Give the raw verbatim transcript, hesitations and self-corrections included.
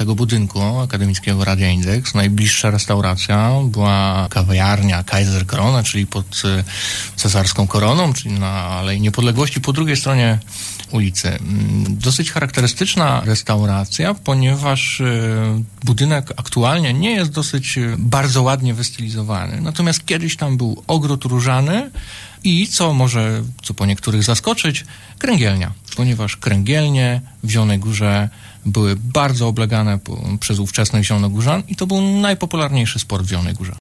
tego budynku akademickiego Radia Indeks najbliższa restauracja była kawiarnia Kaiser Krone, czyli pod cesarską koroną, czyli na Alei Niepodległości po drugiej stronie ulicy. Dosyć charakterystyczna restauracja, ponieważ budynek aktualnie nie jest dosyć bardzo ładnie wystylizowany. Natomiast kiedyś tam był ogród różany i, co może, co po niektórych zaskoczyć, kręgielnia, ponieważ kręgielnie w Zielonej Górze były bardzo oblegane po, przez ówczesnych zielonogórzan i to był najpopularniejszy sport w Zielonej Górze.